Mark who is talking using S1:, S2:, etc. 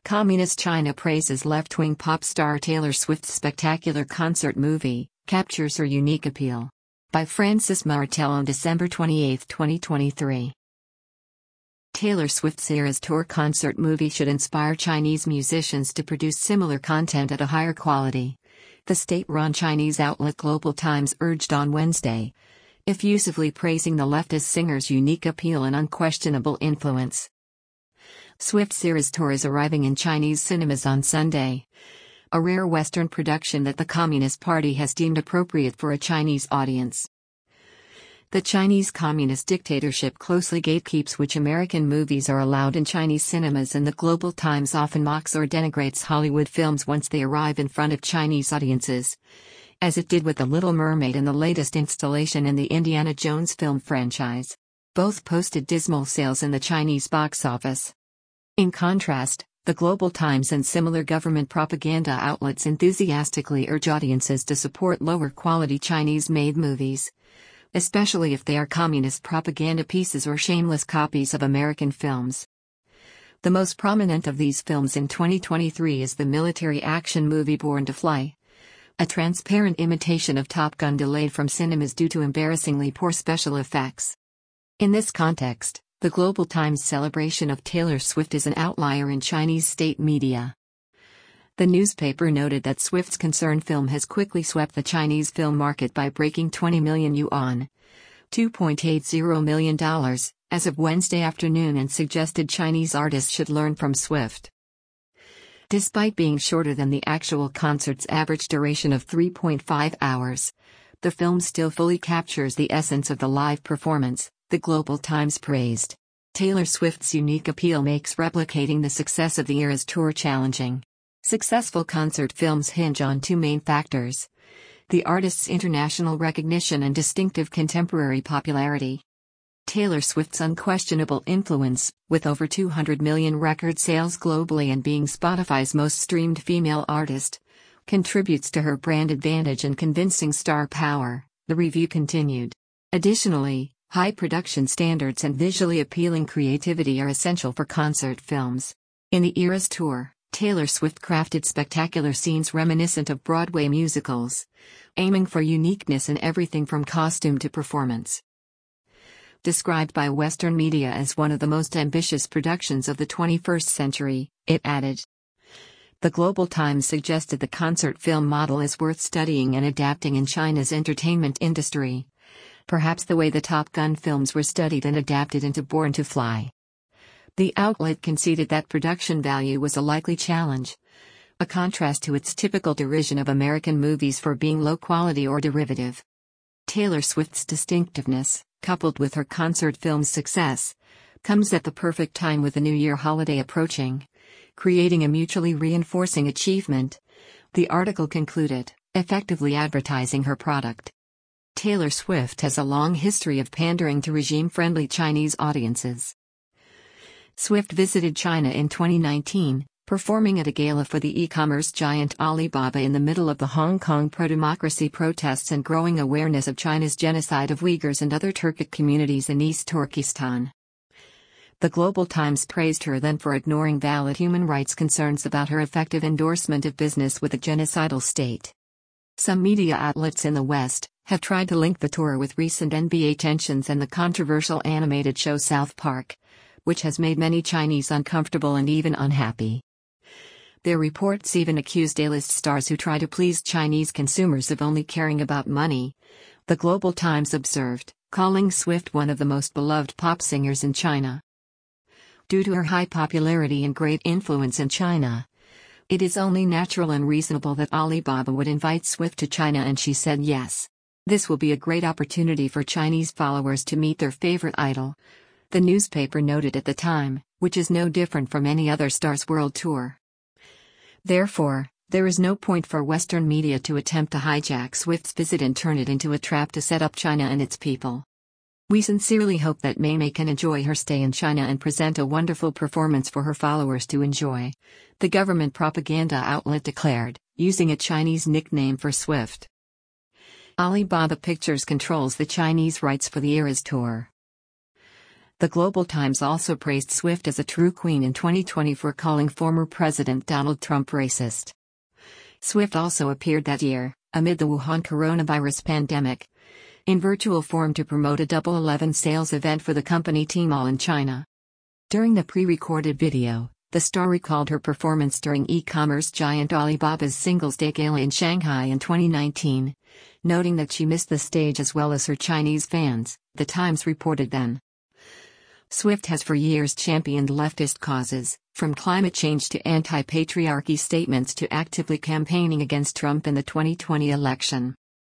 S1: Communist China praises left-wing pop star Taylor Swift's spectacular concert movie, captures her unique appeal. By Francis Martel on December 28, 2023. Taylor Swift's Eras Tour concert movie should inspire Chinese musicians to produce similar content at a higher quality, the state-run Chinese outlet Global Times urged on Wednesday, effusively praising the leftist singer's unique appeal and unquestionable influence. Swift's Eras Tour is arriving in Chinese cinemas on Sunday, a rare Western production that the Communist Party has deemed appropriate for a Chinese audience. The Chinese Communist dictatorship closely gatekeeps which American movies are allowed in Chinese cinemas, and the Global Times often mocks or denigrates Hollywood films once they arrive in front of Chinese audiences, as it did with The Little Mermaid and the latest installation in the Indiana Jones film franchise. Both posted dismal sales in the Chinese box office. In contrast, the Global Times and similar government propaganda outlets enthusiastically urge audiences to support lower-quality Chinese-made movies, especially if they are communist propaganda pieces or shameless copies of American films. The most prominent of these films in 2023 is the military action movie Born to Fly, a transparent imitation of Top Gun delayed from cinemas due to embarrassingly poor special effects. In this context, the Global Times' celebration of Taylor Swift is an outlier in Chinese state media. The newspaper noted that Swift's concerned film has quickly swept the Chinese film market by breaking 20 million yuan, $2.80 million, as of Wednesday afternoon, and suggested Chinese artists should learn from Swift. Despite being shorter than the actual concert's average duration of 3.5 hours, the film still fully captures the essence of the live performance, the Global Times praised. Taylor Swift's unique appeal makes replicating the success of the Eras Tour challenging. Successful concert films hinge on two main factors: the artist's international recognition and distinctive contemporary popularity. Taylor Swift's unquestionable influence, with over 200 million record sales globally and being Spotify's most streamed female artist, contributes to her brand advantage and convincing star power, the review continued. Additionally, high production standards and visually appealing creativity are essential for concert films. In the Eras Tour, Taylor Swift crafted spectacular scenes reminiscent of Broadway musicals, aiming for uniqueness in everything from costume to performance. Described by Western media as one of the most ambitious productions of the 21st century, it added. The Global Times suggested the concert film model is worth studying and adapting in China's entertainment industry, perhaps the way the Top Gun films were studied and adapted into Born to Fly. The outlet conceded that production value was a likely challenge, a contrast to its typical derision of American movies for being low quality or derivative. Taylor Swift's distinctiveness, coupled with her concert film's success, comes at the perfect time with the New Year holiday approaching, creating a mutually reinforcing achievement, the article concluded, effectively advertising her product. Taylor Swift has a long history of pandering to regime-friendly Chinese audiences. Swift visited China in 2019, performing at a gala for the e-commerce giant Alibaba in the middle of the Hong Kong pro-democracy protests and growing awareness of China's genocide of Uyghurs and other Turkic communities in East Turkestan. The Global Times praised her then for ignoring valid human rights concerns about her effective endorsement of business with a genocidal state. Some media outlets in the West have tried to link the tour with recent NBA tensions and the controversial animated show South Park, which has made many Chinese uncomfortable and even unhappy. Their reports even accused A-list stars who try to please Chinese consumers of only caring about money, the Global Times observed, calling Swift one of the most beloved pop singers in China. Due to her high popularity and great influence in China, it is only natural and reasonable that Alibaba would invite Swift to China, and she said yes. This will be a great opportunity for Chinese followers to meet their favorite idol, the newspaper noted at the time, which is no different from any other star's world tour. Therefore, there is no point for Western media to attempt to hijack Swift's visit and turn it into a trap to set up China and its people. We sincerely hope that Mei can enjoy her stay in China and present a wonderful performance for her followers to enjoy, the government propaganda outlet declared, using a Chinese nickname for Swift. Alibaba Pictures controls the Chinese rights for the Eras Tour. The Global Times also praised Swift as a true queen in 2020 for calling former President Donald Trump racist. Swift also appeared that year, amid the Wuhan coronavirus pandemic, in virtual form to promote a Double 11 sales event for the company Tmall in China. During the pre-recorded video, the star recalled her performance during e-commerce giant Alibaba's Singles' Day Gala in Shanghai in 2019, noting that she missed the stage as well as her Chinese fans, The Times reported then. Swift has for years championed leftist causes, from climate change to anti-patriarchy statements to actively campaigning against Trump in the 2020 election.